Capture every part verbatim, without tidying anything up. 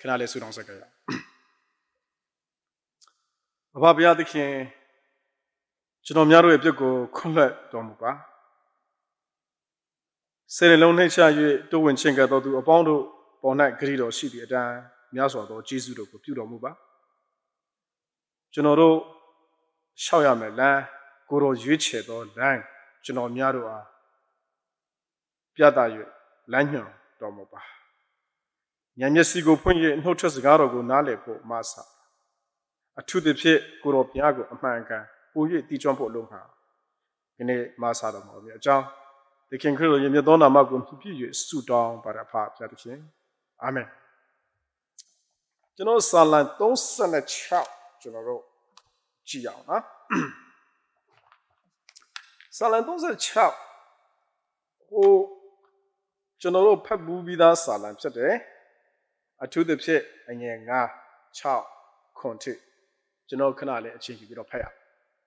ခဏလေးဆူတောင်းဆက်ကြရအောင်အဘဘုရားသခင်ကျွန်တော်များတို့ရဲ့ပြစ်ကိုခွင့်လွှတ်တော်မူပါစေလုံးနှိမ့်ချ၍တိုးဝင်ချင်းကတော်သူအပေါင်းတို့ပေါ်၌ဂရုတော်ရှိသည့်အတိုင်းများစွာသောကျေးဇူးတော်ကိုပြုတော်မူပါကျွန်တော်တို့ရှောက်ရမယ်လမ်းကိုယ်တော်ရွေးချယ်သောလမ်းကျွန်တော်များတို့အားပြသ၍လမ်းညွှန်တော်မူပါဉာဏ်မျက်စိကိုဖွင့်၍နှုတ်ထွက်စကားတော်ကိုနားလည်ဖို့မဆာအထူးသဖြင့်ကိုယ်တော်ဘုရားကိုအမှန်ကန်ပို၍တည်ကျွမ်းဖို့လုပ်မှာဒီနေ့မဆာတော်မူပြီအကြောင်းသခင်ခရစ်တော်ရဲ့မြတ်သောနာမကိုပြည့်၍ဆုတောင်းပါရဖာဘုရားသခင်အာမင်ကျွန်တော်စာလံသုံးဆယ်၆ကျွန်တော်တို့ကြည့်အောင်နော်စာလံသုံးဆယ်၆ဟိုကျွန်တော်တို့ဖတ်ဘူးပြီးသားစာလံဖြစ်တယ်အထူးသဖြင့်အငယ်၅၆ခွန်ထိကျွန်တော်ခဏလေးအချိန်ယူပြီးတော့ဖတ်ရအောင်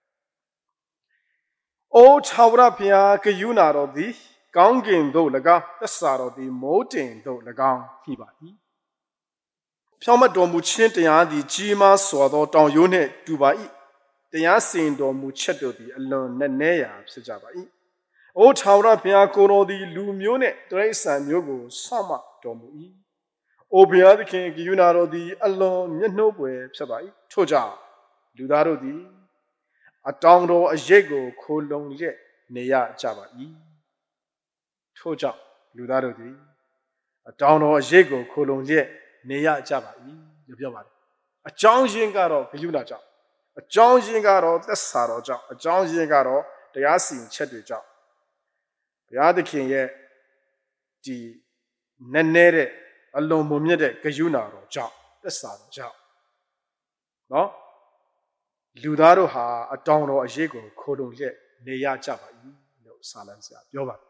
အိုထာဝရဘုရားဂရုဏာတော်သည်ကောင်းကင်သို့၎င်းသက်စာတော်သည်မိုးတင်သို့၎င်းဖြစ်ပါ၏ဖြောင့်မတ်တော်မူခြင်းတရားသည်ကြီးမားစွာသောတောင်ရိုးနှင့်တူပါ၏တရားစင်တော်မူချက်တို့သည်အလွန်နက်နဲရာဖြစ်ကြပါ၏အိုထာဝရဘုရားကိုယ်တော်သည်လူမျိုးနှင့်တိရစ္ဆာန်မျိုးကိုဆောက်မတော်မူ၏အိုဘုရားသခင်ဂရုဏာတော်သည်အလွန်မျက်နှိုးပွေဖြစ်ပါ၏ထို့ကြောင့်လူသားတို့သည်အတောင်တော်အရေးကိုခိုလုံရက်နေရကြပါ၏ထို့ကြောင့်လူသားတို့သည်အတောင်တော်အရေးကိုခိုလုံရက်နေရကြပါ၏လို့ပြောပါတယ်အကြောင်းရင်းကတော့ဂရုဏာကြောင့်အကြောင်းရင်းကတော့သက်စာတော်ကြောင့်အကြောင်းရင်းကတော့တရားစီရင်ချက်တွေကြောင့်ဘုရားသခင်ရဲ့ဒီနည်းနည်းတဲ့အလွန်မွန်မြတ်တဲ့ဂရုဏာတော်ကြောင့်သက်စာတော်ကြောင့်နော်လူသားတို့ဟာအတောင်တော်အရေးကိုခိုလုံရက်နေရကြပါ၏လို့စာလံဆရာပြောပါတယ်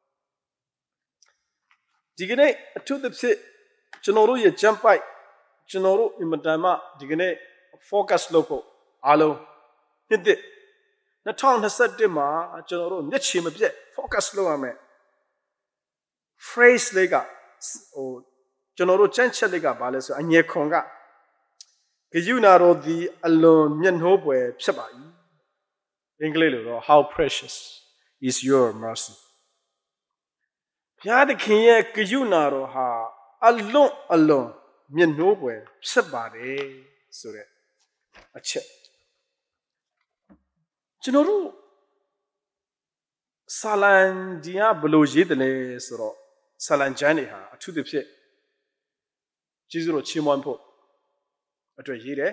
ဒီကနေ့အထူးသဖြင့်ကျွန်တော်တို့ရဲ့ကြံပိုက်ကျွန်တော်တို့အင်မတန်မှဒီကနေ့ focus လုပ်ဖို့အားလုံးနှစ်နှစ်၂၀၂၁မှာကျွန်တော်တို့မျက်ခြေမပြတ် focus လုပ်ရမယ် phrase လေးကဟိုကျွန်တော်တို့ကြံ့ချက်လေးကဘာလဲဆိုအငယ်ခွန်ကဂရုဏာတော်သည်အလွန်မျက်နှိုးပွေဖြစ်ပါ၏အင်္ဂလိပ်လိုတော့ how precious is your mercy ဘုရားသခင်ရဲ့ဂရုဏာတော်ဟာအလွန်အလွန်မျက်နှိုးပွေဖြစ်ပါတယ်ဆိုတဲ့အချက်ကျွန်တော်တို့ဆာလံဒီကဘလို့ရေးတယ်လဲဆိုတော့ဆာလံကျမ်းတွေဟာအထူးသဖြင့်ကျေးဇူးတော်ချီးမွမ်းဖို့အတွက်ရေးတယ်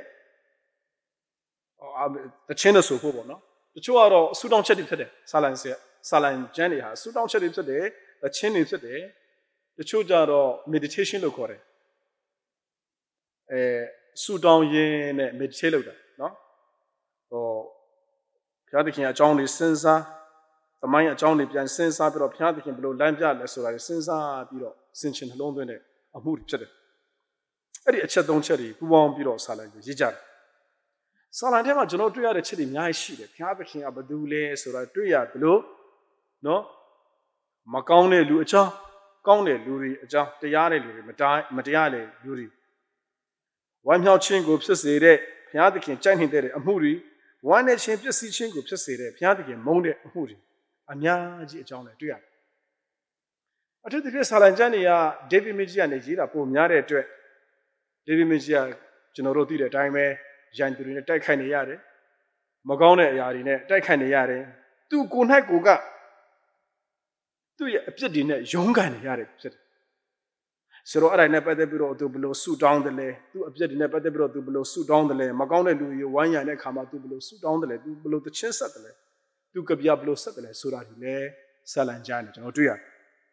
အော်တချင်းလို့ဆိုဖို့ပေါ့နော်တချို့ကတော့ဆူတောင်းချက်တွေဖြစ်တယ်ဆာလံဆက်ဆာလံကျမ်းတွေဟာဆူတောင်းချက်တွေဖြစ်တယ်တချင်းတွေဖြစ်တယ်တချို့ကြတော့ meditation လို့ခေါ်တယ်အဲဆူတောင်းရင်းနဲ့ meditate လုပ်တာနော်ဟိုဘုရားသခင်အကြောင်းတွေစဉ်းစားသမိုင်းအကြောင်းတွေပြန်စဉ်းစားပြီးတော့ဘုရားသခင်ဘယ်လိုလမ်းပြလဲဆိုတာတွေစဉ်းစားပြီးတော့စင်ချင်နှလုံးသွင်းတဲ့အမှုတွေဖြစ်တယ်အဲ့ဒီအချက်သုံးချက်တွေပူပေါင်းပြီးတော့ဆာလံကိုရေးကြတယ်ဆာလံထဲမှာကျွန်တော်တွေ့ရတဲ့ချက်တွေအများကြီးရှိတယ်ဘုရားသခင်ကဘယ်သူလဲဆိုတာတွေ့ရတယ်လို့နော်မကောင်းတဲ့လူအကြောင်းကောင်းတဲ့လူတွေအကြောင်းတရားတဲ့လူတွေမတရားမတရားတဲ့လူတွေဝမ်းမြောက်ခြင်းကိုဖြစ်စေတဲ့ဘုရားသခင်ကြိုက်နေတဲ့အမှုတွေဝမ်းနဲ့ခြင်းပျက်စီးခြင်းကိုဖြစ်စေတဲ့ဘုရားသခင်မုန်းတဲ့အမှုတွေအများကြီးအကြောင်းတွေတွေ့ရတယ်အထူးသဖြင့်ဆာလံကျမ်းတွေကဒေးဗစ်မင်းကြီးကနေရေးတာပုံများတဲ့အတွက်ဒေးဗစ်မင်းကြီးကကျွန်တော်တို့သိတဲ့အတိုင်းပဲရန်သူတွေနဲ့တိုက်ခိုက်နေရတယ်မကောင်းတဲ့အရာတွေနဲ့တိုက်ခိုက်နေရတယ်သူကိုယ်၌ကိုယ်ကသူ့ရဲ့အပြစ်တွေနဲ့ရုန်းကန်နေရတယ်ဖြစ်တယ်ဆိုတော့အဲ့ဒါနဲ့ပတ်သက်ပြီးတော့သူဘယ်လိုဆူတောင်းတယ်လဲသူ့အပြစ်တွေနဲ့ပတ်သက်ပြီးတော့သူဘယ်လိုဆူတောင်းတယ်လဲမကောင်းတဲ့လူတွေဝိုင်းရံတဲ့အခါမှာသူဘယ်လိုဆူတောင်းတယ်လဲသူဘယ်လိုတချင်းဆက်တယ်လဲသူကပြဘယ်လိုဆက်တယ်လဲဆိုတာဒီလဲဆာလံကျမ်းနဲ့ကျွန်တော်တွေ့ရတယ်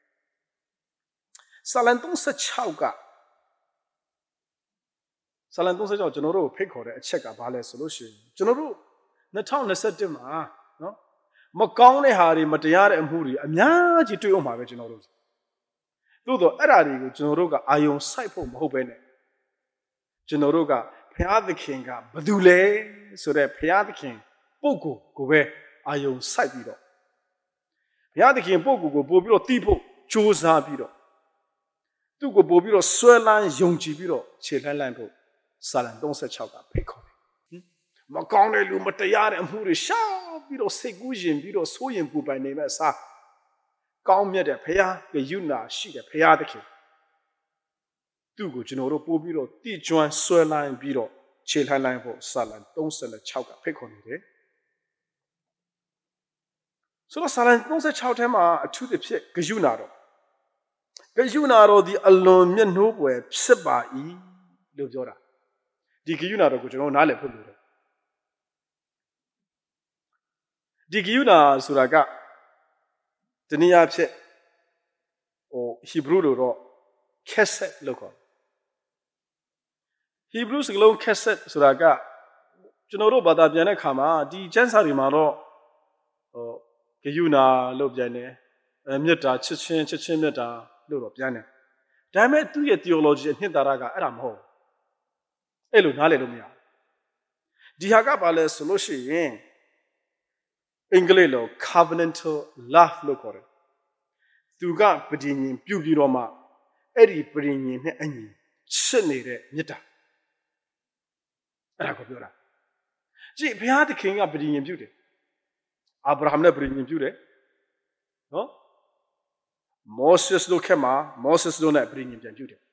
ဆာလံသုံးဆယ်၆ကဆာလံသုံးဆယ်၆ကျွန်တော်တို့ဖိတ်ခေါ်တဲ့အချက်ကဘာလဲဆိုလို့ရှိရင်ကျွန်တော်တို့၂၀၂၁မှာနော်မကောင်းတဲ့ဟာတွေမတရားတဲ့အမှုတွေအများကြီးတွေ့အောင်ပါပဲကျွန်တော်တို့သို့တော့အဲ့ဓာတွေကိုကျွန်တော်တို့ကအာယုံစိုက်ဖို့မဟုတ်ပဲနဲ့ကျွန်တော်တို့ကဘုရားသခင်ကဘယ်သူလဲဆိုတဲ့ဘုရားသခင်ပုဂ္ဂိုလ်ကိုပဲအာယုံစိုက်ပြီးတော့ဘုရားသခင်ပုဂ္ဂိုလ်ကိုပို့ပြီးတော့သိဖို့ကြိုးစားပြီးတော့သူ့ကိုပို့ပြီးတော့ဆွဲလန်းယုံကြည်ပြီးတော့ခြေလှမ်းလှမ်းဖို့စာလံသုံးဆယ့်ခြောက်ကဖိတ်ခေါ်တယ်မကောင်းတဲ့လူမတရားတဲ့အမှုတွေရှာပြီးတော့စိတ်ကူးရင်ပြီးတော့ဆိုးရင်ပူပန်နေမဲ့အစားကောင်းမြတ်တဲ့ဘုရားကယုနာရှိတဲ့ဘုရားသခင်သူ့ကိုကျွန်တော်တို့ပို့ပြီးတော့တိကျွမ်းဆွဲလန်းပြီးတော့ခြေလှမ်းလှမ်းဖို့စာလံသုံးဆယ့်ခြောက်ကဖိတ်ခေါ်နေတယ်ဆိုတော့စာလံသုံးဆယ့်ခြောက်ထဲမှာအထူးသဖြင့်ဂယုနာတော်ဂယုနာတော်ဒီအလွန်မျက်နှိုးပွေဖြစ်ပါ၏လို့ပြောတာဒီဂယုနာတော်ကိုကျွန်တော်နားလည်ဖို့လိုတယ်ဒီဂယုနာဆိုတာကတနည်းအားဖြင့်ဟိုဟီဘရုလိုတော့ cassette လို့ခေါ်ဟီဘရုစကားလုံး cassette ဆိုတာကကျွန်တော်တို့ဘာသာပြန်တဲ့အခါမှာဒီကျမ်းစာတွေမှာတော့ဟိုဂယုနာလို့ပြန်တယ်အဲမေတ္တာချစ်ချင်းချစ်ချင်းမေတ္တာလို့တော့ပြန်တယ်ဒါပေမဲ့သူ့ရဲ့ theology အနှစ်သာရကအဲ့ဒါမဟုတ်အဲ့လိုနားလည်လို့မရဒီဟာကဘာလဲဆိုလို့ရှိရင်အင်္ဂလိပ်လို covenantal love လို့ခေါ်တယ်သူကပဋိညာဉ်ပြုပြီးတော့မှအဲ့ဒီပဋိညာဉ်နဲ့အညီချစ်နေတဲ့မေတ္တာအဲ့ဒါကိုပြောတာကြည့်ဘုရားသခင်ကပဋိညာဉ်ပြုတယ်အာဗြဟံနဲ့ပဋိညာဉ်ပြုတယ်နော်မောဆက်တို့ခက်မှာမောဆက်တို့နဲ့ပဋိညာဉ်ပြန်ပြုတယ်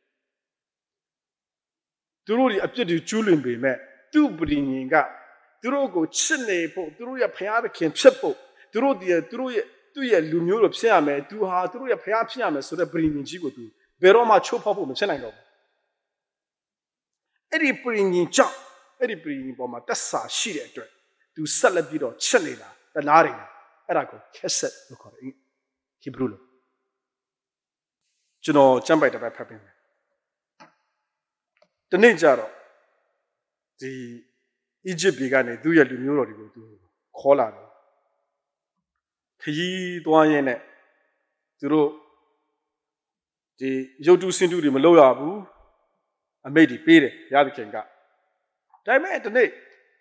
သူတို့ဒီအပြစ်တွေကျူးလွန်ပေမဲ့သူ့ပဋိညာဉ်ကသူတို့ကိုချစ်နေဖို့သူတို့ရဲ့ဘုရားသခင်ဖြစ်ဖို့သူတို့ဒီသူတို့ရဲ့သူ့ရဲ့လူမျိုးလိုဖြစ်ရမယ်သူဟာသူတို့ရဲ့ဘုရားဖြစ်ရမယ်ဆိုတဲ့ပဋိညာဉ်ကြီးကိုသူဘယ်တော့မှချိုးဖောက်ဖို့မဖြစ်နိုင်တော့ဘူးအဲ့ဒီပဋိညာဉ်ကြောင့်အဲ့ဒီပဋိညာဉ်ပေါ်မှာတက်ဆာရှိတဲ့အတွက်သူဆက်လက်ပြီးတော့ချစ်နေတာတနာတယ်အဲ့ဒါကို cassette လို့ခေါ်တယ်ဟီဘရုလိုကျွန်တော်ကျမ်းပိုက်တစ်ပိုက်ဖတ်ပေးမယ်ဒီနေ့ကျတော့ဒီ Egypt ပြည်ကနေသူ့ရဲ့လူမျိုးတော်တွေကိုသူခေါ်လာတယ်ခရီးသွားရင်းနဲ့သူတို့ဒီရုပ်တုစင်တုတွေမလုပ်ရဘူးအမိတ်တွေပေးတယ်ဘုရားသခင်ကဒါပေမဲ့ဒီနေ့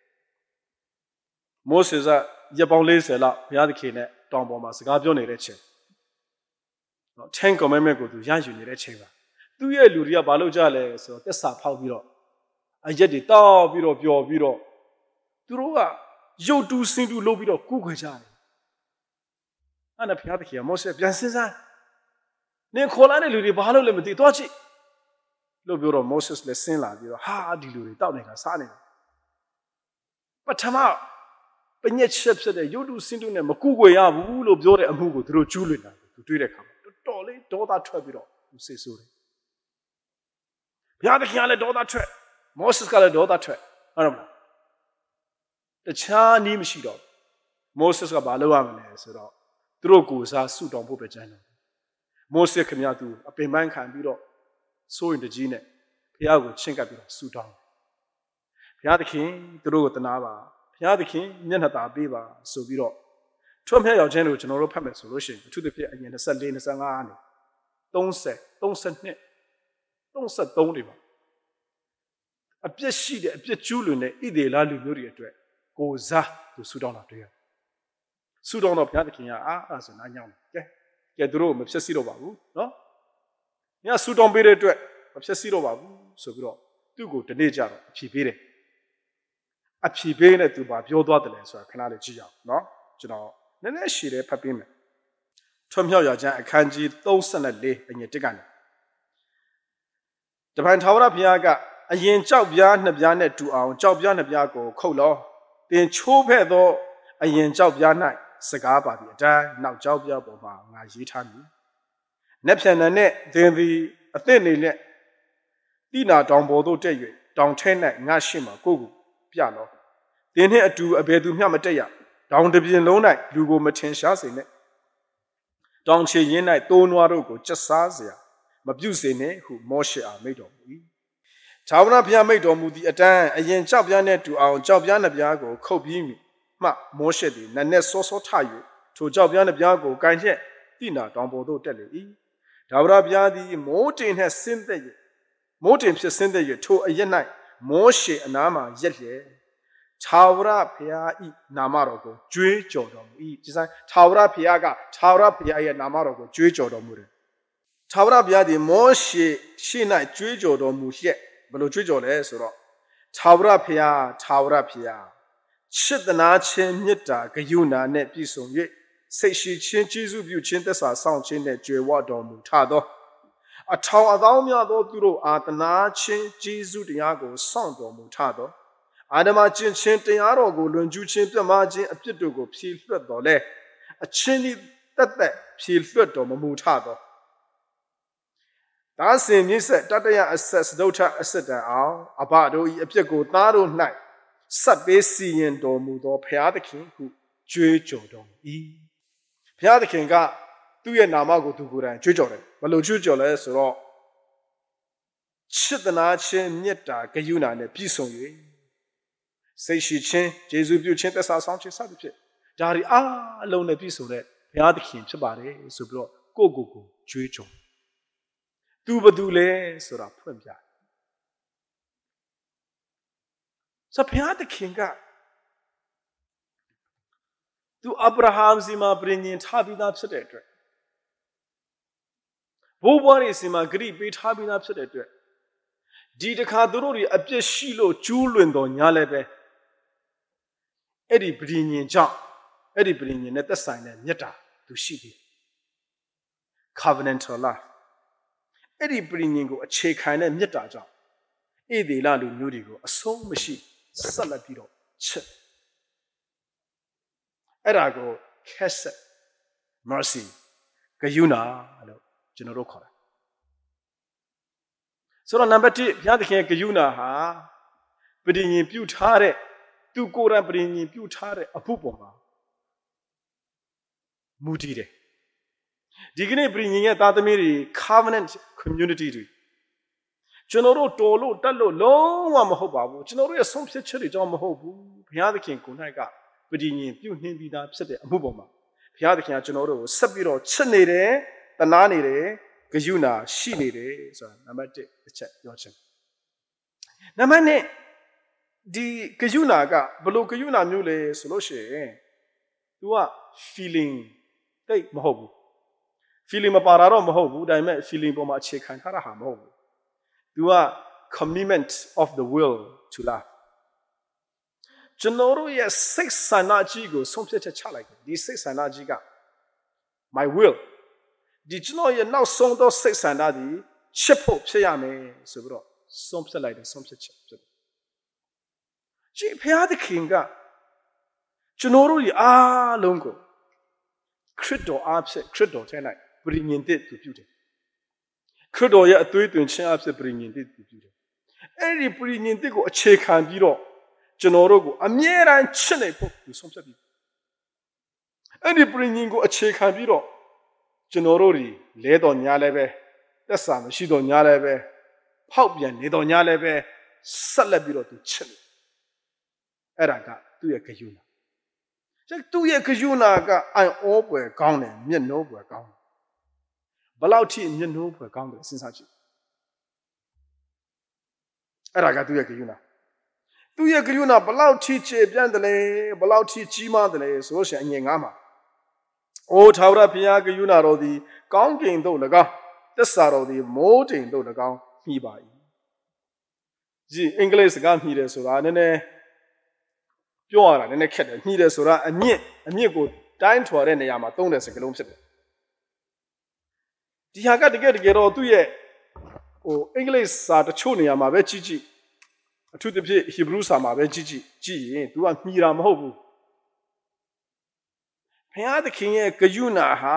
မောရှေကရပောင်းလေးဆယ်လောက်ဘုရားသခင်နဲ့တောင်ပေါ်မှာစကားပြောနေတဲ့ချိန်နော် ten commandment ကိုသူရယူနေတဲ့ချိန်ပါသူ့ရဲ့လူတွေကဘာလုပ်ကြလဲဆိုတော့တက်စာဖောက်ပြီးတော့အရက်တွေတောက်ပြီးတော့ပျော်ပြီးတော့သူတို့ကရုပ်တုစင်တုလုပ်ပြီးတော့ကုခွေကြတယ်အဲ့ဒါဘုရားသခင်ကမောရှေပြန်စဉ်းစားနင်ခေါ်လာတဲ့လူတွေဘာလုပ်လဲမသိတော့ကြည့်လို့ပြောတော့မောရှေလည်းစဉ်းလာပြီးတော့ဟာဒီလူတွေတောက်နေတာစားနေတာပထမပညက်ချက်ဖြစ်တဲ့ရုပ်တုစင်တုနဲ့မကုခွေရဘူးလို့ပြောတဲ့အမှုကိုသူတို့ကျူးလွန်တာသူတွေးတဲ့အခါမှာတော်တော်လေးဒေါသထွက်ပြီးတော့သူစိတ်ဆိုးတယ်ဘုရားသခင်ကလည်းဒေါသထွက်မောရှေကလည်းဒေါသထွက်ဟုတ်တယ်မလားတခြားနည်းမရှိတော့မောရှေကဘာလုပ်ရမလဲဆိုတော့သူတို့ကိုယ်စားဆုတောင်းဖို့ပဲကြံတော့မောရှေခင်ဗျာသူအပင်ပန်းခံပြီးတော့စိုးရင်တကြီးနဲ့ဘုရားကိုချင့်ကပ်ပြီးတော့ဆုတောင်းဘုရားသခင်သူတို့ကိုတနာပါဘုရားသခင်မျက်နှာသာပေးပါဆိုပြီးတော့ထွတ်မြတ်ရောက်ခြင်းကိုကျွန်တော်တို့ဖတ်မယ်ဆိုလို့ရှိရင်အထူးသဖြင့်အရင်ยี่สิบสี่ ยี่สิบห้าနဲ့သုံးဆယ် သုံးဆယ်နှစ် သုံးဆယ်သုံးတွေပါအပြစ်ရှိတဲ့အပြစ်ကျူးလွန်တဲ့ဣသေလလူမျိုးတွေအတွက်ကိုစားသူဆုတောင်းတာတွေ့ရတယ်ဆုတောင်းတော့ဘုရားသခင်ကအာအဲ့ဆိုနားညောင်းတယ်ကဲကဲသူတို့မဖြစ်စီတော့ပါဘူးနော်ညဆုတောင်းပေးတဲ့အတွက်မဖြစ်စီတော့ပါဘူးဆိုပြီးတော့သူ့ကိုတနေ့ကြတော့အဖြေပေးတယ်အဖြေပေးတဲ့သူပါပြောသွားတယ်လဲဆိုတာခဏလေးကြည့်ရအောင်နော်ကျွန်တော်နည်းနည်းရှည်တယ်ဖတ်ပေးမယ်ထွတ်မြောက်ရာကျမ်းအခန်းကြီးသုံးဆယ်လေးအငယ်တစ်ကနေတပန်ထာဝရဘုရားကအရင်ကြောက်ပြားနှစ်ပြားနဲ့တူအောင်ကြောက်ပြားနှစ်ပြားကိုခုတ်လောတင်ချိုးဖဲ့သောအရင်ကြောက်ပြား၌စကားပါသည့်အတိုင်းနောက်ကြောက်ပြားပေါ်မှာငါရေးထားမည်။နက်ဖြန်နဲ့သင်သည်အသင့်နေလက်တိနာတောင်ပေါ်သို့တက်၍တောင်ထဲ၌ငါရှိမှကိုယ်ကိုပြလော။သင်နှင့်အတူအဘယ်သူမျှမတက်ရ။တောင်တစ်ပြင်လုံး၌လူကိုမထင်ရှားစေနဲ့။တောင်ချေရင်း၌တိုးနွားတို့ကိုကျက်စားเสียမပြုစေနဲ့ဟုမောရှေအားမိန့်တော်မူ၏။ထာဝရဘုရားမိန့်တော်မူသည့်အတိုင်းအရင်ကြောက်ပြားနှင့်တူအောင်ကြောက်ပြားနှစ်ပြားကိုခုတ်ပြီးမိမှမောရှေသည်နက်နက်စောစောထ၍ထိုကြောက်ပြားနှစ်ပြားကိုကန်ချက်တိနာတောင်ပေါ်သို့တက်လေ၏။ထာဝရဘုရားသည်မိုးတင်နှင့်ဆင်းသက်၍မိုးတင်ဖြစ်ဆင်းသက်၍ထိုအရက်၌မောရှေအနားမှရက်လျက်ထာဝရဘုရား၏နာမတော်ကိုကြွေးကြော်တော်မူ၏ဒီဆိုင်ထာဝရဘုရားကထာဝရဘုရားရဲ့နာမတော်ကိုကြွေးကြော်တော်မူတယ်ထာဝရဘုရားသည်မောရှေရှေ့၌ကြွေးကြော်တော်မူလျက်ဘယ်လိုကြွေးကြော်လဲဆိုတော့ထာဝရဘုရားထာဝရဘုရားချစ်သနာခြင်းမေတ္တာဂရုဏာနဲ့ပြည့်စုံ၍စိတ်ရှိခြင်းကျေးဇူးပြုခြင်းသက်သာဆောင်ခြင်းနဲ့ကြွယ်ဝတော်မူထသောအထောင်အသောများသောသူတို့အားသနာခြင်းကျေးဇူးတရားကိုစောင့်တော်မူထသောအာဓမ္မကျင့်ခြင်းတရားတော်ကိုလွန်ကျူးခြင်းပြတ်မှားခြင်းအပြစ်တို့ကိုဖြေလွှတ်တော်လဲအချင်းဤတက်တက်ဖြေလွှတ်တော်မမူထသောဒါစင်မြင့်ဆက်တတရအဆက်စဒုထအဆက်တန်အောင်အဘတို့ဤအပြစ်ကိုသားတို့၌ဆက်ပေးစီရင်တော်မူသောဘုရားသခင်ဟုကြွေးကြော်တော်မူ၏ဘုရားသခင်ကသူ့ရဲ့နာမကိုသူကိုယ်တိုင်ကြွေးကြော်တယ်ဘယ်လိုကြွေးကြော်လဲဆိုတော့ချစ်သနာခြင်းမေတ္တာဂရုဏာနဲ့ပြည့်စုံ၍စိတ်ရှိခြင်းယေရှုပြုခြင်းသက်သာဆောင်ခြင်းစသဖြင့်ဒါတွေအားလုံးနဲ့ပြည့်စုံတဲ့ဘုရားသခင်ဖြစ်ပါတယ်ဆိုပြီးတော့ကိုယ့်ကိုယ်ကိုကြွေးကြော်သူဘသူလဲဆိုတာဖွင့်ပြဆိုဘုရားသခင်ကသူအာဗြဟံစီမှာပြင်ញင်ထားပြီးသားဖြစ်တဲ့အတွက်ဘိုးဘွားတွေစီမှာဂရိပေးထားပြီးသားဖြစ်တဲ့အတွက်ဒီတခါသူတို့တွေအပြစ်ရှိလို့ကျူးလွန်တော်ညာလည်းပဲအဲ့ဒီပြင်ញင်ကြောင့်အဲ့ဒီပြင်ញင်နဲ့သက်ဆိုင်တဲ့မေတ္တာသူရှိတယ် covenantal love အဲ့ဒီပြင်ញင်ကိုအခြေခံတဲ့မေတ္တာကြောင့်ဣသေလလူမျိုးတွေကိုအဆုံးမရှိဆက်လက်ပြီးတော့ချစ်အဲ့ဒါကို chesed mercy ဂရုဏာလို့ကျွန်တော်တို့ခေါ်တာဆိုတော့နံပါတ်oneဘုရားသခင်ဂရုဏာဟာပြင်ញင်ပြုထားတဲ့သူကိုယ်တိုင်ပြင်ញင်ပြုထားတဲ့အဖို့ပေါ်မှာမူတည်တယ်ဒီကနေ့ပြင်ញင်ရဲ့သားသမီးတွေ covenant community တွေကျွန်တော်တို့တော်လို့တက်လို့လုံးဝမဟုတ်ပါဘူးကျွန်တော်တို့ရဲ့ဆုံးဖြတ်ချက်တွေကြောင့်မဟုတ်ဘူးဘုရားသခင်ကိုယ်၌ကပြင်ញင်ပြုနှင်းပြီးသားဖြစ်တဲ့အမှုပေါ်မှာဘုရားသခင်ကကျွန်တော်တို့ကိုဆက်ပြီးတော့ချစ်နေတယ်တနာနေတယ်ဂရုဏာရှိနေတယ်ဆိုတာနံပါတ်oneတစ်ချက်ပြောချင်နံပါတ်twoဒီဂရုဏာကဘယ်လိုဂရုဏာမျိုးလဲဆိုလို့ရှိရင် तू က feeling တိတ်မဟုတ်ဘူး feeling မပါတာတော့မဟုတ်ဘူးဒါပေမဲ့ feeling ပေါ်မှာအခြေခံထားတာဟာမဟုတ်ဘူး तू က commitment of the will to love ကျွန်တော်တို့ရဲ့စိတ်ဆန္ဒကြီးကိုဆုံးဖြတ်ချက်ချလိုက်တယ်ဒီစိတ်ဆန္ဒကြီးက my will ဒီကျွန်တော်ရဲ့နောက်ဆုံးသောစိတ်ဆန္ဒသည်ချစ်ဖို့ဖြစ်ရမယ်ဆိုပြီးတော့ဆုံးဖြတ်လိုက်တယ်ဆုံးဖြတ်ချက်ဖြစ်တယ်ကြည့်ဘုရားသခင်ကကျွန်တော်တို့ဒီအားလုံးကိုခရစ်တော်အားဖြင့်ခရစ်တော်ထဲ၌ပြင်ញင်တဲ့သူပြုတယ်ခရစ်တော်ရဲ့အသွေးသွင်းခြင်းအားဖြင့်ပြင်ញင်တဲ့သူပြုတယ်အဲ့ဒီပြင်ញင်တဲ့ကိုအခြေခံပြီးတော့ကျွန်တော်တို့ကိုအမြဲတမ်းချစ်နေဖို့သူဆုံးဖြတ်ပြီးအဲ့ဒီပြင်ញင်ကိုအခြေခံပြီးတော့ကျွန်တော်တို့တွေလဲတော်ညာလည်းပဲသက်စာမရှိတော်ညာလည်းပဲဖောက်ပြန်နေတော်ညာလည်းပဲဆက်လက်ပြီးတော့သူချစ်တယ်အဲ့ဒါကသူ့ရဲ့ဂရုဏာကျသူ့ရဲ့ဂရုဏာကအံ့ဩဖွယ်ကောင်းတယ်မျက်နှိုးဖွယ်ကောင်းတယ်ဘလောက်ထိမျက်နှိုးဖွယ်ကောင်းတယ်စဉ်းစားကြည့်အဲ့ဒါကသူ့ရဲ့ဂရုဏာသူ့ရဲ့ဂရုဏာဘလောက်ထိကျေပြန့်တယ်လဲဘလောက်ထိကြီးမားတယ်လဲဆိုလို့ရှိရင်အငယ်ငါးမှာအိုးထာဝရဘုရားဂရုဏာတော်သည်ကောင်းကင်သို့၎င်းသစ္စာတော်သည်မိုးတိမ်သို့၎င်းမြည်ပါ၏ကြည့်အင်္ဂလိပ်စကားမြည်တယ်ဆိုတာနည်းနည်းပြောရတာနည်းနည်းခက်တယ်မြည်တယ်ဆိုတာအမြင့်အမြင့်ကိုတိုင်းထွာတဲ့နေရာမှာသုံးတဲ့စကားလုံးဖြစ်တယ်ဒီဟာကတကယ်တကယ်တော့သူ့ရဲ့ဟိုအင်္ဂလိပ်စာတချို့နေရာမှာပဲကြည့်ကြည့်အထူးသဖြင့်ဟီဘရုစာမှာပဲကြည့်ကြည့်ကြည့်ရင် तू ကမြည်တာမဟုတ်ဘူးဘုရားသခင်ရဲ့ဂရုဏာဟာ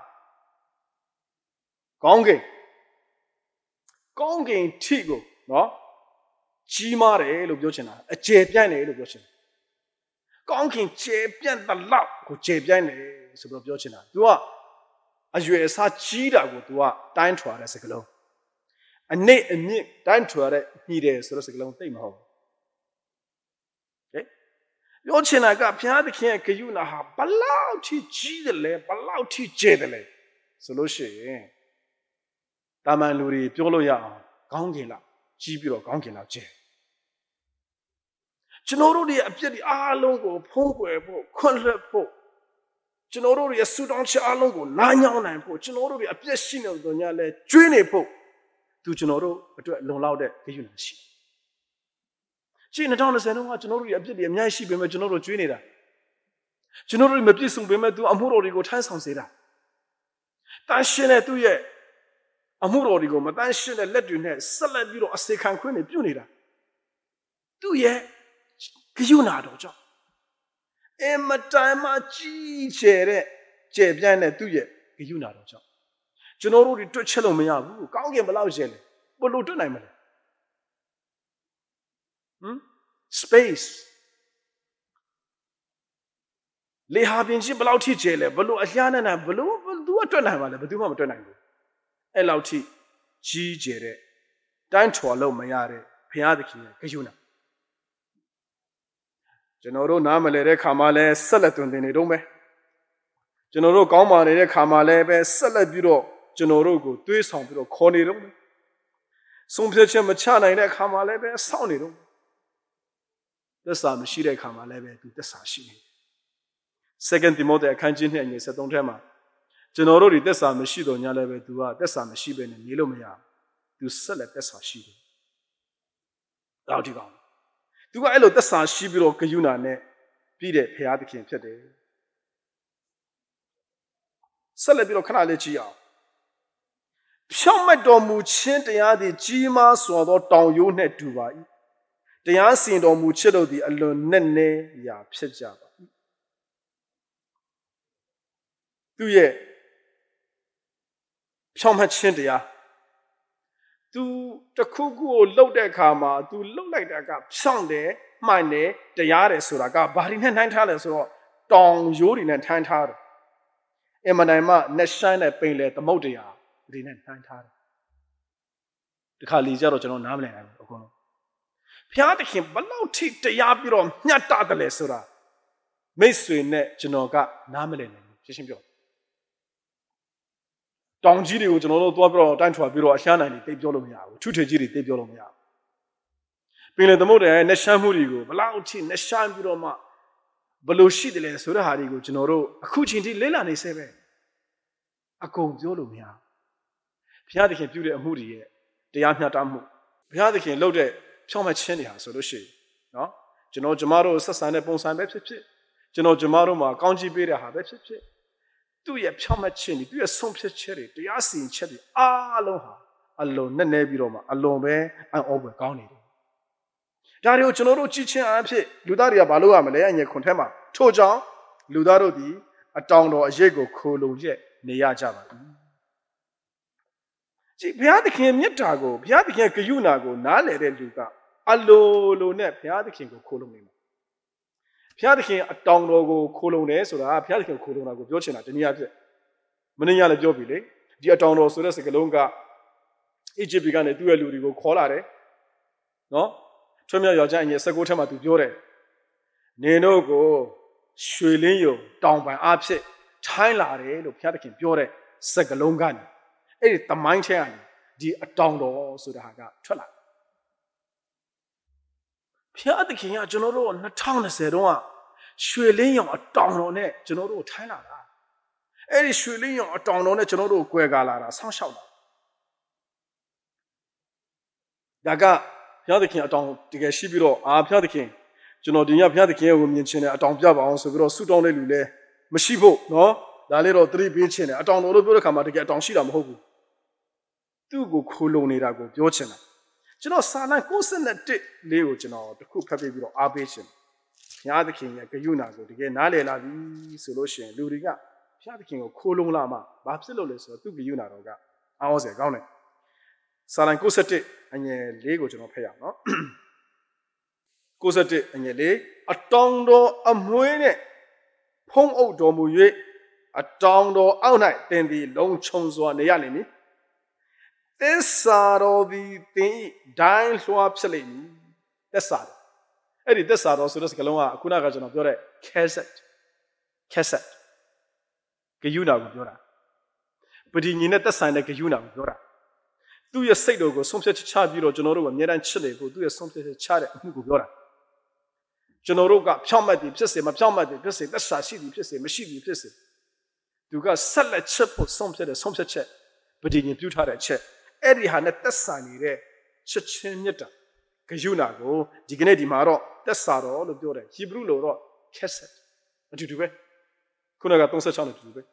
ကောင်းကင်ကောင်းကင်ထိကိုနော်ကြီးမားတယ်လို့ပြောချင်တာအကျယ်ပြန့်တယ်လို့ပြောချင်တာကောင်းကင်ကျယ်ပြန့်တဲ့လောက်ကိုကျယ်ပြန့်တယ်ဆိုပြီးပြောချင်တာ तू ကအရွယ်အစားကြီးတာကို तू ကတိုင်းထွာတဲ့စကားလုံးအနည်းအမြင့်တိုင်းထွာတဲ့မြည်တယ်ဆိုတဲ့စကားလုံးသိမဟုတ်ဘူးဟဲ့ပြောချင်တာကဘုရားသခင်ရဲ့ဂရုဏာဟာဘလောက်ထိကြီးတယ်လဲဘလောက်ထိကျယ်တယ်လဲဆိုလို့ရှိရင်တာမန်လူတွေပြောလို့ရအောင်ကောင်းကင်လောက်ကြီးပြီးတော့ကောင်းကင်လောက်ကျယ်ကျွန်တော်တို့ရဲ့အပြစ်တွေအားလုံးကိုဖုံးကွယ်ဖို့ခွင့်လွှတ်ဖို့ကျွန်တော်တို့ရဲ့ဆူတောင်းချက်အားလုံးကိုနားညောင်းနိုင်ဖို့ကျွန်တော်တို့ရဲ့အပြစ်ရှိနေတော့ညလဲကျွေးနေဖို့သူကျွန်တော်တို့အတွက်လုံလောက်တဲ့ဂရုဏာရှိကြည့်၂၀၂၀တော့ကျွန်တော်တို့ရဲ့အပြစ်တွေအများကြီးရှိပေမဲ့ကျွန်တော်တို့ကြွေးနေတာကျွန်တော်တို့မပြည့်စုံပေမဲ့သူအမှုတော်တွေကိုထမ်းဆောင်စေတာတန်ရှင်းတဲ့သူ့ရဲ့အမှုတော်တွေကိုမတန်ရှင်းတဲ့လက်တွေနဲ့ဆက်လက်ပြီးတော့အစေခံခွင့်တွေပြုနေတာသူ့ရဲ့ဂရုဏာတော်ကြောင့်အမတန်မှကြီးကျယ်တဲ့ကျယ်ပြန့်တဲ့သူ့ရဲ့ဂရုဏာတော်ကြောင့်ကျွန်တော်တို့တွေတွက်ချက်လို့မရဘူးကောင်းကင်ဘယ်လောက်ကျယ်လဲဘယ်လိုတွက်နိုင်မလဲဟမ် space လေဟာပြင်ကြီးဘယ်လောက်ထိကျယ်လဲဘယ်လိုအလျားနဲ့ဘယ်လိုသူကတွက်နိုင်ပါလဲဘယ်သူမှမတွက်နိုင်ဘူးအဲ့လောက်ထိကြီးကျယ်တဲ့တိုင်းထွာလို့မရတဲ့ဘုရားသခင်ရဲ့ဂရုဏာကျွန်တော်တို့နားမလည်တဲ့ခါမှလည်းဆက်လက်တွင်တင်နေတော့မယ်ကျွန်တော်တို့ကောင်းပါနေတဲ့ခါမှလည်းပဲဆက်လက်ပြီးတော့ကျွန်တော်တို့ကိုတွေးဆောင်ပြီးတော့ခေါ်နေတော့မယ်ဆုံးဖြတ်ချက်မချနိုင်တဲ့ခါမှလည်းပဲစောင့်နေတော့သက်စာမရှိတဲ့ခါမှလည်းပဲသူသက်စာရှိနေSecond Timothy အခန်းကြီးနှစ်အငယ်၁၃ထဲမှာကျွန်တော်တို့ဒီသက်စာမရှိတော့ညလည်းပဲသူကသက်စာမရှိဘဲနဲ့နေလို့မရဘူးသူဆက်လက်သက်စာရှိတယ်တော့ဒီကောင်သူကအဲ့လိုသက်စာရှိပြီးတော့ဂရုဏာနဲ့ပြီးတဲ့ဘုရားသခင်ဖြစ်တယ်ဆက်လက်ပြီးတော့ခဏလေးကြည့်အောင်ဖြောင့်မတ်တော်မူခြင်းတရားသည်ကြီးမားစွာသောတောင်ရိုးနှင့်တူပါ၏တရားစင်တော်မူချစ်တို့သည်အလွန်နက်နဲရာဖြစ်ကြပါ၏သူရဲ့ဖြောင့်မတ်ခြင်းတရားသူတခုခုကိုလှုပ်တဲ့အခါမှာ तू လှုပ်လိုက်တာကဖြောင့်တယ်မှန်တယ်တရားတယ်ဆိုတာကဘာတွေနဲ့နှိုင်းထားလဲဆိုတော့တောင်ရိုးတွေနဲ့နှိုင်းထားတယ်အမှန်တမ်းမှနှရှမ်းတဲ့ပိန်လေသမုတ်တရားတွေနဲ့နှိုင်းထားတယ်ဒီခါလီကြတော့ကျွန်တော်နားမလည်နိုင်ဘူးအကုန်လုံးဘုရားသခင်ဘလောက်ထိတရားပြီးတော့မျှတတယ်လဲဆိုတာမိတ်ဆွေနဲ့ကျွန်တော်ကနားမလည်နိုင်ဘူးရှင်းရှင်းပြောတောင်ကြီးတွေကိုကျွန်တော်တို့သွားပြီးတော့တိုင်းထွာပြီးတော့အရှားနိုင်တွေတိတ်ပြောလို့မရဘူးထုထွေကြီးတွေတိတ်ပြောလို့မရဘူးပင်လေသမုတ်တဲ့နှရှမ်းမှုတွေကိုဘလောက်ထိနှရှမ်းပြီးတော့မှဘလို့ရှိတယ်လဲဆိုတဲ့ဟာတွေကိုကျွန်တော်တို့အခုချိန်ထိလေ့လာနေဆဲပဲအကုန်ပြောလို့မရဘူးဘုရားသခင်ပြုတဲ့အမှုတွေရဲ့တရားမျှတမှုဘုရားသခင်လုပ်တဲ့ဖြောင့်မတ်ခြင်းတွေဟာဆိုလို့ရှိရင်နော်ကျွန်တော်ကျမတို့ဆက်ဆံတဲ့ပုံစံပဲဖြစ်ဖြစ်ကျွန်တော်ကျမတို့မှာကောင်းချီးပေးတဲ့ဟာပဲဖြစ်ဖြစ်သူ့ရဲ့ဖြောင့်မတ်ခြင်းတွေသူ့ရဲ့ဆုံးဖြတ်ချက်တွေတရားစီရင်ချက်တွေအားလုံးဟာအလွန်နဲ့နေပြီးတော့မှအလွန်ပဲအံ့ဩဖွယ်ကောင်းနေတယ်ဒါတွေကိုကျွန်တော်တို့ကြည့်ချင်းအဖြစ်လူသားတွေကဘာလို့ရမလဲအငယ်ခွန်ထဲမှာထို့ကြောင့်လူသားတို့သည်အတောင်တော်အရေးကိုခိုလုံရက်နေရကြပါသည်ကြည့်ဘုရားသခင်မြတ်တာကိုဘုရားသခင်ဂရုဏာကိုနားလည်တဲ့လူကအလိုလိုနဲ့ဘုရားသခင်ကိုခိုလုံနေမှာဘုရားသခင်အတောင်တော်ကိုခိုလုံတယ်ဆိုတာဘုရားသခင်ခိုလုံတာကိုပြောချင်တာတနည်းအားဖြင့်မင်းရလည်းပြောပြီလေဒီအတောင်တော်ဆိုတဲ့စကားလုံးကအီဂျစ်ပြည်ကနေသူ့ရဲ့လူတွေကိုခေါ်လာတယ်နော်ထွတ်မြောက်ယောက်ျားအငယ်၁၉ထဲမှာသူပြောတယ်နင်တို့ကိုရွှေလင်းယုံတောင်ပံအဖြစ်ထိုင်းလာတယ်လို့ဘုရားသခင်ပြောတဲ့စကားလုံးကနေအဲ့ဒီသမိုင်းထဲကနေဒီအတောင်တော်ဆိုတာကထွက်လာဘုရားသခင်ကကျွန်တော်တို့၂၀၂၀တုန်းကရွှေလင်းယုံအတောင်တော်နဲ့ကျွန်တော်တို့ထိုင်းလာတာအဲ့ဒီရွှေလင်းယုံအတောင်တော်နဲ့ကျွန်တော်တို့ကိုယ်ကာလာတာဆောင်းလျှောက်တာဒါကဘုရားသခင်အတောင်တကယ်ရှိပြီးတော့အာဘုရားသခင်ကျွန်တော်ဒီညဘုရားသခင်ကိုမြင်ချင်တယ်အတောင်ပြပါအောင်ဆိုပြီးတော့ဆုတောင်းတဲ့လူလည်းမရှိဖို့နော်ဒါလေးတော့သတိပေးချင်တယ်အတောင်တော်လို့ပြောတဲ့ခါမှာတကယ်အတောင်ရှိတာမဟုတ်ဘူးသူ့ကိုခိုးလုံနေတာကိုပြောချင်တာကျွန်တော်စာလံ၉၁လေးကိုကျွန်တော်တခုဖတ်ပြီးတော့အားပေးချင်ဘုရားသခင်ရဲ့ဂရုဏာကိုတကယ်နားလည်လာပြီဆိုလို့ရှိရင်လူတွေကဘုရားသခင်ကိုခိုးလုံလာမှဘာဖြစ်လို့လဲဆိုတော့သူ့ဂရုဏာတော်ကအောင်းစရာကောင်းတယ်စာလံ၉၁အငယ်၄ကိုကျွန်တော်ဖတ်ရအောင်နော်၉၁အငယ်၄အတောင်တော်အမွှေးနဲ့ဖုံးအုပ်တော်မူ၍အတောင်တော်အောက်၌တင်သည်လုံခြုံစွာနေရလိမ့်မည်သစ္စာတော်သည်သင်၏ဒိုင်းလွှားဖြစ်လိမ့်မည်သစ္စာတော်အဲ့ဒီသစ္စာတော်ဆိုတဲ့စကားလုံးကခုနကကျွန်တော်ပြောတဲ့ cassette cassette ဂယုဏကိုပြောတာပဋိညာဉ်နဲ့သက်ဆိုင်တဲ့ဂယုဏကိုပြောတာသူ့ရဲ့စိတ်တော်ကိုဆုံးဖြတ်ချပြီးတော့ကျွန်တော်တို့ကအမြဲတမ်းချစ်နေဖို့သူ့ရဲ့ဆုံးဖြတ်ချက်ချတဲ့အမှုကိုပြောတာကျွန်တော်တို့ကဖြောင့်မတ်သည်ဖြစ်စေမဖြောင့်မတ်သည်ဖြစ်စေသက်စာရှိသည်ဖြစ်စေမရှိသည်ဖြစ်စေသူကဆက်လက်ချစ်ဖို့ဆုံးဖြတ်တဲ့ဆုံးဖြတ်ချက်ပဋိညာဉ်ပြုထားတဲ့အချက်အဲ့ဒီဟာနဲ့သက်ဆိုင်နေတဲ့ချက်ချင်းမြတ်တာဂယုဏကိုဒီကနေ့ဒီမှာတော့သက်စာတော်လို့ပြောတယ်ဟီဘရုလိုတော့ cassette အတူတူပဲခုနကသုံးဆယ်၆နဲ့အတူတူပဲ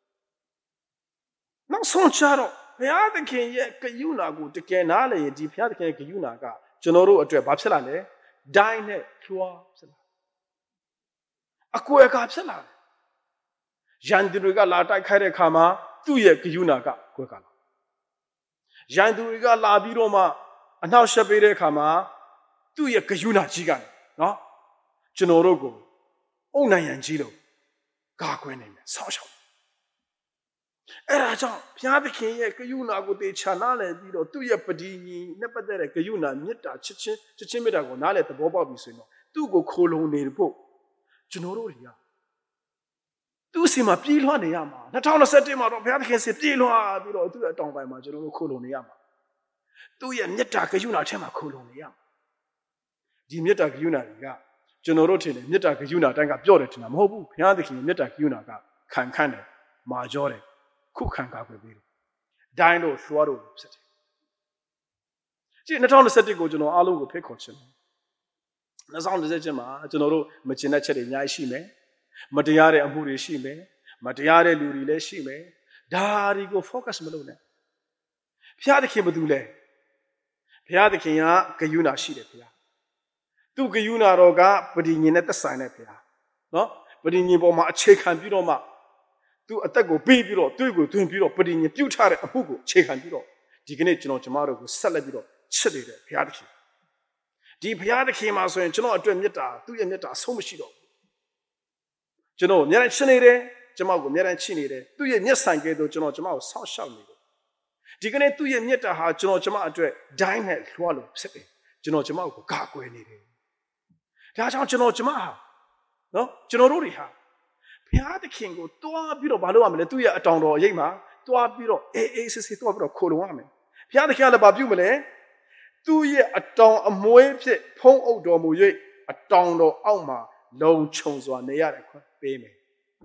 နောက်ဆုံးချတော့ဘုရားသခင်ရဲ့ဂယုဏကိုတကယ်နားလည်ရင်ဒီဘုရားသခင်ရဲ့ဂယုဏကကျွန်တော်တို့အတွက်ဘာဖြစ်လာလဲဒိုင်းနဲ့လွှားဖြစ်လာအကွယ်ကဖြစ်လာတယ်ရန်သူတွေကလာတိုက်ခိုက်တဲ့အခါမှာသူ့ရဲ့ဂယုဏကကွယ်ကလာရန်သူတွေကလာပြီးတော့မှအနှောက်ယှက်ပေးတဲ့အခါမှာသူ့ရဲ့ဂယုဏကြီးကနေနော်ကျွန်တော်တို့ကိုအုံနိုင်ရန်ကြီးလို့ကာကွယ်နေမယ်ဆောင်းရှောက်အဲ့ဒါကြောင့်ဘုရားသခင်ရဲ့ဂယုဏကိုတေချာနားလည်ပြီးတော့သူ့ရဲ့ပဋိညာဉ်နဲ့ပတ်သက်တဲ့ဂယုဏမေတ္တာချစ်ချင်းချစ်ချင်းမေတ္တာကိုနားလည်သဘောပေါက်ပြီဆိုရင်တော့သူ့ကိုခိုလုံနေဖို့ကျွန်တော်တို့တွေကသူ့စီမှာပြေးလွှားနေရမှာ၂၀၂၁မှာတော့ဘုရားသခင်စီပြေးလွှားပြီးတော့သူ့ရဲ့အတောင်ပိုင်းမှာကျွန်တော်တို့ခိုလုံနေရမှာသူ့ရဲ့မေတ္တာဂယုဏထဲမှာခိုလုံနေရမှာဒီမေတ္တာဂယုဏတွေကကျွန်တော်တို့ထင်တယ်မေတ္တာဂယုဏအတိုင်းကပြောတယ်ထင်တာမဟုတ်ဘူးဘုရားသခင်မေတ္တာဂယုဏကခံခန့်တယ်မာကြောတယ်ခုခံကာကွယ်ပေးတယ်ဒိုင်းတို့လွှားတို့ဖြစ်တယ်ကြည့်၂၀၂၁ကိုကျွန်တော်အားလုံးကိုဖိတ်ခေါ်ချင်တယ်၂၀၂၁မှာကျွန်တော်တို့မကျင်တဲ့ချက်တွေအများကြီးရှိမယ်မတရားတဲ့အမှုတွေရှိမယ်မတရားတဲ့လူတွေလည်းရှိမယ်ဒါတွေကို focus မလုပ်နဲ့ဘုရားသခင်ဘာလုပ်လဲဘုရားသခင်ကဂယုဏရှိတယ်ဘုရားသူဂယုဏတော်ကပဋိညာဉ်နဲ့သက်ဆိုင်တဲ့ဘုရားနော်ပဋိညာဉ်ပေါ်မှာအခြေခံပြီးတော့မှသူအသက်ကိုပေးပြီးတော့တွေ့ကိုတွင်ပြီးတော့ပဋိညာဉ်ပြုထားတဲ့အမှုကိုအခြေခံပြီးတော့ဒီကနေ့ကျွန်တော်ကျမတို့ကိုဆက်လက်ပြီးတော့ချစ်နေတဲ့ဘုရားသခင်ဒီဘုရားသခင်မှာဆိုရင်ကျွန်တော်အတွက်မေတ္တာသူ့ရဲ့မေတ္တာဆုံးမရှိတော့ဘူးကျွန်တော်အများကြီးချစ်နေတယ်ကျမကိုအများကြီးချစ်နေတယ်သူ့ရဲ့မျက်ဆိုင်ကဲတော့ကျွန်တော်ကျမကိုဆောက်ရှောက်နေတယ်ဒီကနေ့သူ့ရဲ့မေတ္တာဟာကျွန်တော်ကျမအတွက်ဒိုင်းနဲ့လွှားလို့ဖြစ်တယ်ကျွန်တော်ကျမကိုကာကွယ်နေတယ်ဒါကြောင့်ကျွန်တော်ကျမဟာနော်ကျွန်တော်တို့တွေဟာဘုရားသခင်ကိုတွားပြီးတော့မလုပ်ရမလဲသူ့ရဲ့အတောင်တော်အရေးမှာတွားပြီးတော့အေးအေးဆေးဆေးတွားပြီးတော့ခိုလုံရမယ်ဘုရားသခင်ကလည်းဘာပြုမလဲသူ့ရဲ့အတောင်အမွေးဖြစ်ဖုံးအုပ်တော်မူ၍အတောင်တော်အောက်မှာလုံခြုံစွာနေရတဲ့ခွင့်ပေးမယ်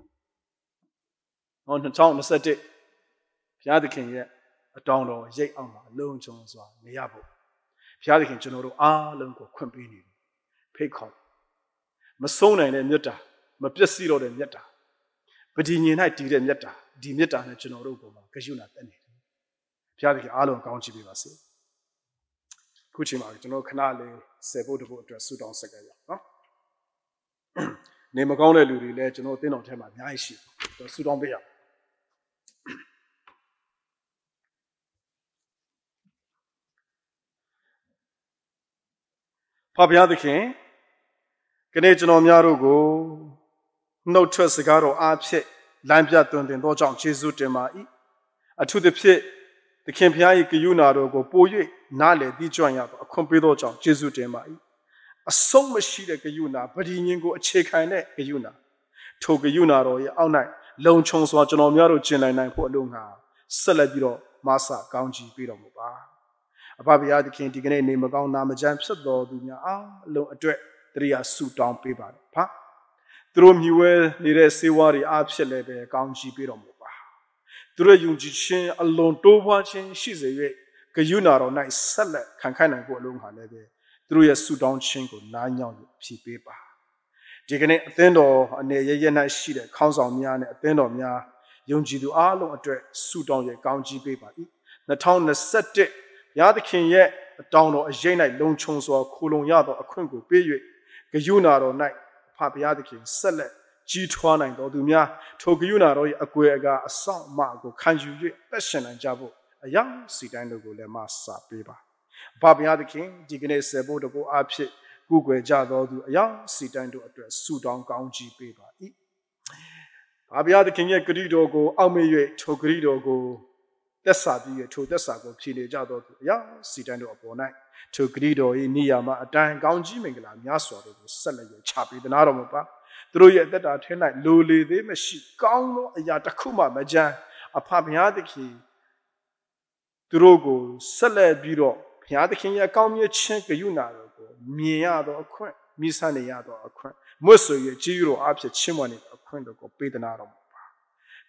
ဟော၂၀၂၁ဘုရားသခင်ရဲ့အတောင်တော်ရိတ်အောက်မှာလုံခြုံစွာနေရဖို့ဘုရားသခင်ကျွန်တော်တို့အားလုံးကိုခွင့်ပေးနေတယ်ဖိတ်ခေါ်မဆုံးနိုင်တဲ့မေတ္တာမပျက်စီးတော့တဲ့မေတ္တာပဋိညာဉ်၌တည်တဲ့မေတ္တာဒီမေတ္တာနဲ့ကျွန်တော်တို့ပေါ်မှာဂယုဏတက်နေတယ်ဘုရားသခင်အားလုံးကောင်းချီးပေးပါစေခုချိန်မှာကျွန်တော်ခဏလေးဆယ်ဖို့တဖို့အတွက်ဆုတောင်းဆက်ကြရအောင်နော်နေမကောင်းတဲ့လူတွေလည်းကျွန်တော်အသင်းတော်ထဲမှာအများကြီးရှိတယ်ဆုတောင်းပေးရအောင်ဖဘုရားသခင်ကနေ့ကျွန်တော်များတို့ကိုနှုတ်ထွက်စကားတော်အားဖြင့်လမ်းပြသွန်သင်သောကြောင့်ယေရှုတင်ပါ၏အထူးသဖြင့်သခင်ဘုရား၏ဂရုဏာတော်ကိုပို၍နားလည်သိကျွမ်းရသောအခွင့်ပေးသောကြောင့်ယေရှုတင်ပါ၏အဆုံးမရှိတဲ့ဂရုဏာပဋိညာဉ်ကိုအခြေခံတဲ့ဂရုဏာထိုဂရုဏာတော်ရဲ့အောက်၌လုံခြုံစွာကျွန်တော်များတို့ကျင့်နိုင်နိုင်ဖို့အလို့ငါဆက်လက်ပြီးတော့မဆာကောင်းချီးပေးတော်မူပါအဖဘုရားသခင်ဒီကနေ့နေမကောင်းနာမကျန်းဖြစ်တော်သူများအားအလုံးအတွက်တရားဆုတောင်းပေးပါတယ်ဖသူတို့မြည်ဝဲနေတဲ့စေဝါတွေအားဖြင့်လည်းပဲကောင်းချီးပေးတော်မူပါသူတို့ယုံကြည်ခြင်းအလုံးတိုးပွားခြင်းရှိစေ၍ဂယုဏတော်၌ဆက်လက်ခံခိုင်းနိုင်ဖို့အလုံးဟာလည်းပဲသူတို့ရဲ့ဆုတောင်းခြင်းကိုနားညောင်းဖြည့်ပေးပါဒီကနေ့အသင်းတော်အနေရရ၌ရှိတဲ့ခေါင်းဆောင်များနဲ့အသင်းတော်များယုံကြည်သူအားလုံးအတွက်ဆုတောင်းရကောင်းချီးပေးပါ၏၂၀၂၁ဘုရားသခင်ရဲ့အတောင်တော်အရေး၌လုံခြုံစွာခိုလုံရသောအခွင့်ကိုပေး၍ဂယုဏတော်၌ဖဘုရားသခင်ဆက်လက်ကြီးထွားနိုင်တော်သူများထိုဂယုဏတော်၏အကွယ်အကာအဆောင်အမကိုခံယူ၍သက်ရှင်နိုင်ကြဖို့အယောင်စီတိုင်းတို့ကိုလည်းမဆာပေးပါဖဘုရားသခင်ဒီကနေ့ဆယ်ဖို့တဖို့အဖြစ်ကုကွယ်ကြတော်သူအယောင်စီတိုင်းတို့အတွက်ဆုတောင်းကောင်းချီးပေးပါ၏ဖဘုရားသခင်ရဲ့ဂရုတော်ကိုအောက်မေ့၍ထိုဂရုတော်ကိုသက်စာပြီးရထိုသက်စာကိုဖြည့်လေကြတော်သူအယောင်စီတိုင်းတို့အပေါ်၌ထိုဂရိတော်၏နိယာမအတိုင်းကောင်းကြီးမင်္ဂလာများစွာတို့ကိုဆက်လက်ရချပေးသနာတော်မူပါသူတို့ရဲ့အသက်တာထဲ၌လိုလေသေးမရှိကောင်းသောအရာတစ်ခုမှမကြမ်းအဖဘုရားသခင်သူတို့ကိုဆက်လက်ပြီးတော့ဘုရားသခင်ရဲ့ကောင်းမြတ်ခြင်းဂရုဏာတော်ကိုမြင်ရသောအခွင့်မိဆန်းနေရသောအခွင့်မွတ်ဆိုရကြည်တော်အဖြစ်ချီးမွမ်းနေသောအခွင့်တို့ကိုပေးသနာတော်မူပါ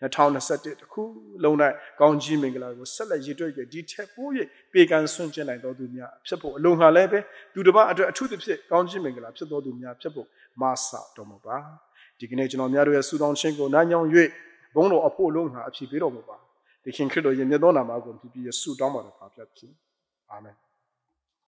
2021တခုလုံး၌ကောင်းကြီးမင်္ဂလာကိုဆက်လက်ရည်တွေ့ကြဒီထက်ပို၍ပေကံဆွန့်ကျင်နိုင်တော်သူများဖြစ်ဖို့အလုံးငါလည်းပဲသူတစ်ပါးအတွက်အထူးသဖြင့်ကောင်းကြီးမင်္ဂလာဖြစ်တော်သူများဖြစ်ဖို့မဆတော်မူပါဒီကနေ့ကျွန်တော်များတို့ရဲ့ဆုတောင်းခြင်းကိုနားညောင်း၍ဘုန်းတော်အဖို့လုံးငါအဖြစ်ပေးတော်မူပါသခင်ခရစ်တော်ရဲ့မြတ်သောနာမကိုပြည့်ပြည့်ဆုတောင်းပါတော်ဖာဖြစ်ဖြစ်အာမင်